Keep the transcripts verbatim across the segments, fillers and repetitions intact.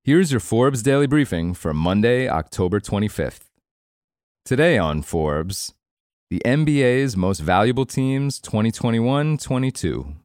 Here's your Forbes Daily Briefing for Monday, October twenty-fifth. Today on Forbes, the N B A's Most Valuable Teams twenty twenty-one twenty-two.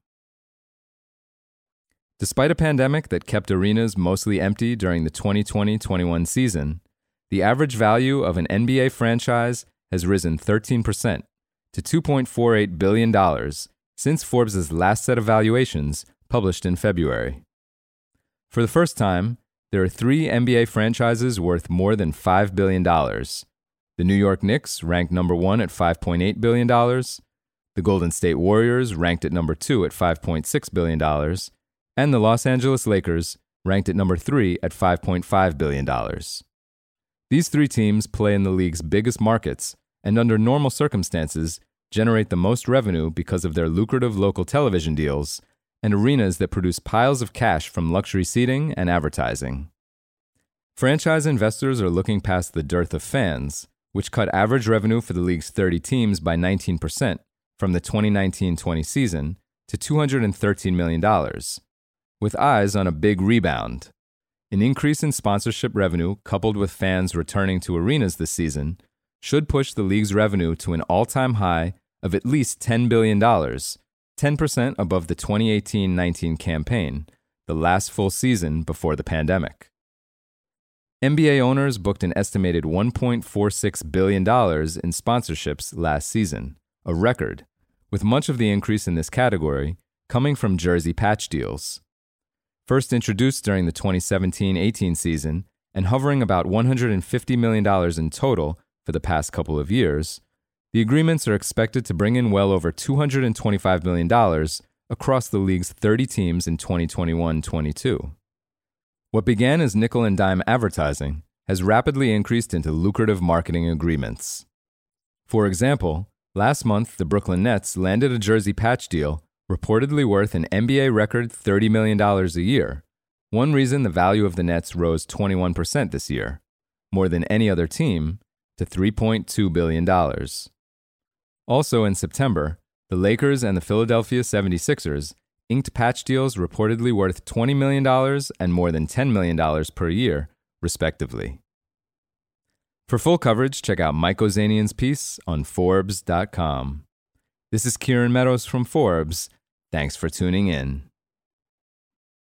Despite a pandemic that kept arenas mostly empty during the twenty twenty twenty-one season, the average value of an N B A franchise has risen thirteen percent to two point four eight billion dollars since Forbes' last set of valuations published in February. For the first time, there are three N B A franchises worth more than five billion dollars. The New York Knicks ranked number one at five point eight billion dollars, the Golden State Warriors ranked at number two at five point six billion dollars, and the Los Angeles Lakers ranked at number three at five point five billion dollars. These three teams play in the league's biggest markets and under normal circumstances generate the most revenue because of their lucrative local television deals and arenas that produce piles of cash from luxury seating and advertising. Franchise investors are looking past the dearth of fans, which cut average revenue for the league's thirty teams by nineteen percent from the twenty nineteen twenty season to two hundred thirteen million dollars, with eyes on a big rebound. An increase in sponsorship revenue coupled with fans returning to arenas this season should push the league's revenue to an all-time high of at least ten billion dollars, ten percent above the twenty eighteen nineteen campaign, the last full season before the pandemic. N B A owners booked an estimated one point four six billion dollars in sponsorships last season, a record, with much of the increase in this category coming from jersey patch deals. First introduced during the twenty seventeen eighteen season and hovering about one hundred fifty million dollars in total for the past couple of years, the agreements are expected to bring in well over two hundred twenty-five million dollars across the league's thirty teams in twenty twenty-one twenty-two. What began as nickel and dime advertising has rapidly increased into lucrative marketing agreements. For example, last month the Brooklyn Nets landed a jersey patch deal reportedly worth an N B A record thirty million dollars a year, one reason the value of the Nets rose twenty-one percent this year, more than any other team, to three point two billion dollars. Also in September, the Lakers and the Philadelphia seventy-sixers inked patch deals reportedly worth twenty million dollars and more than ten million dollars per year, respectively. For full coverage, check out Mike Ozanian's piece on Forbes dot com. This is Kieran Meadows from Forbes. Thanks for tuning in.